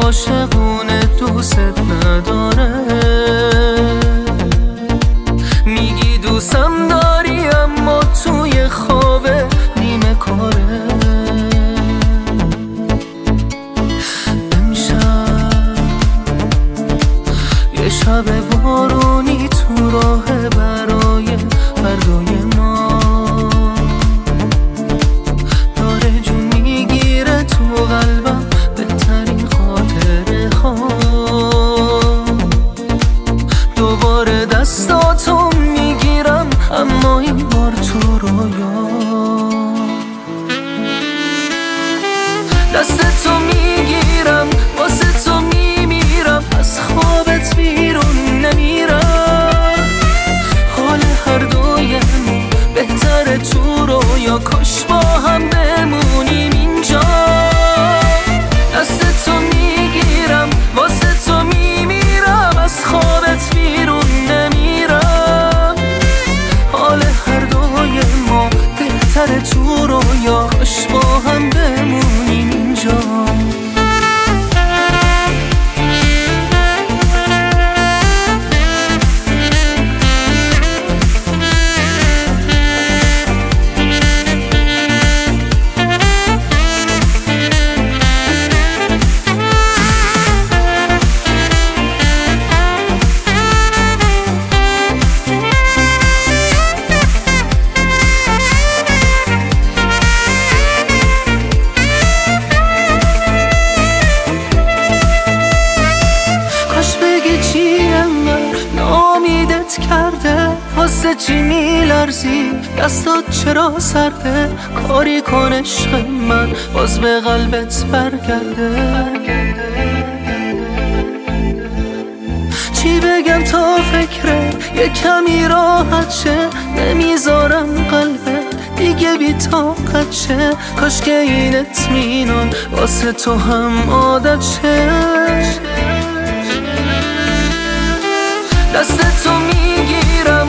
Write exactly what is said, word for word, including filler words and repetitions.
عاشقونه دوست نداره. میگی دوستم داری اما توی خوابه نیمه کاره. امشب یه شب بارونی تو راه برای فردای ما داره جون میگیره تو قلبم بهترین خاطره ها. دوباره دستاتو میگیرم اما این بار تو رویا. دستتو میگیرم واسه تو میمیرم، از خوابت بیرون نمیرم. حال هر دویمون بهتره تو رویا، کاش با هم بمونیم اینجا. دستتو میگیرم واسه تو میمیرم، از خوابت بیرون نمیرم. حال هر دوی ما بهتره تو رویا، کاش با هم بمونیم اینجا. کرده واسه چی میلرزی، دستات چرا سرده، کاری کن عشق من باز به قلبت برگرده. چی بگم تا فکره یه کمی راحت شه، نمیذارم قلبت دیگه بی طاقت شه. کاش که این اطمینان واسه تو هم عادت شه. دستتو میگیرم